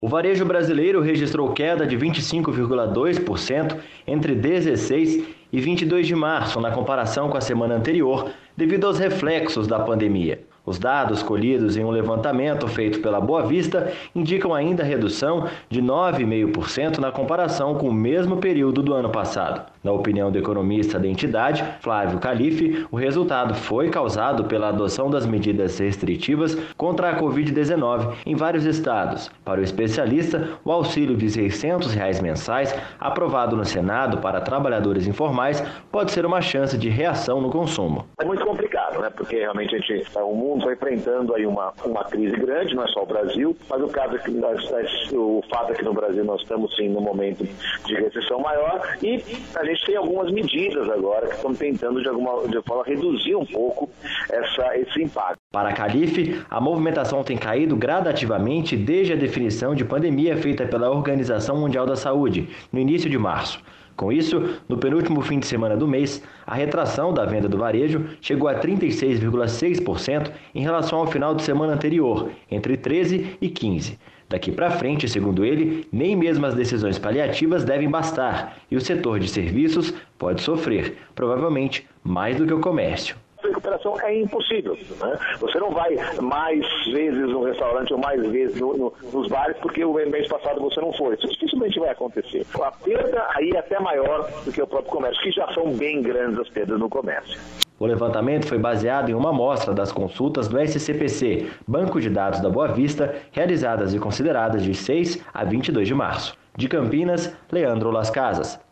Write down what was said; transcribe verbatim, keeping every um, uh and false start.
O varejo brasileiro registrou queda de vinte e cinco vírgula dois por cento entre dezesseis e vinte e dois de março, na comparação com a semana anterior, devido aos reflexos da pandemia. Os dados colhidos em um levantamento feito pela Boa Vista indicam ainda redução de nove vírgula cinco por cento na comparação com o mesmo período do ano passado. Na opinião do economista da entidade, Flávio Calife, o resultado foi causado pela adoção das medidas restritivas contra a covid dezenove em vários estados. Para o especialista, o auxílio de seiscentos reais mensais, aprovado no Senado para trabalhadores informais, pode ser uma chance de reação no consumo. É muito complicado, né? Porque realmente a gente, o mundo está enfrentando aí uma, uma crise grande, não é só o Brasil, mas o caso é que nós, o fato é que no Brasil nós estamos sim num momento de recessão maior e a gente tem algumas medidas agora que estão tentando de alguma de forma reduzir um pouco essa, esse impacto. Para Calife, a movimentação tem caído gradativamente desde a definição de pandemia feita pela Organização Mundial da Saúde, no início de março. Com isso, no penúltimo fim de semana do mês, a retração da venda do varejo chegou a trinta e seis vírgula seis por cento em relação ao final de semana anterior, entre treze e quinze. Daqui para frente, segundo ele, nem mesmo as decisões paliativas devem bastar e o setor de serviços pode sofrer, provavelmente mais do que o comércio. A recuperação é impossível, né? Você não vai mais vezes no restaurante ou mais vezes no, no, nos bares porque o mês passado você não foi. Isso dificilmente vai acontecer. A perda aí é até maior do que o próprio comércio, que já são bem grandes as perdas no comércio. O levantamento foi baseado em uma amostra das consultas do S C P C, Banco de Dados da Boa Vista, realizadas e consideradas de seis a vinte e dois de março. De Campinas, Leandro Las Casas.